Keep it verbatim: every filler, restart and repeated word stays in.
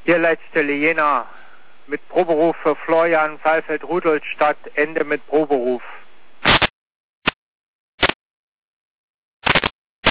Hier letzte Jena mit Proberuf für Florian Saalfeld-Rudolstadt, Ende mit Proberuf.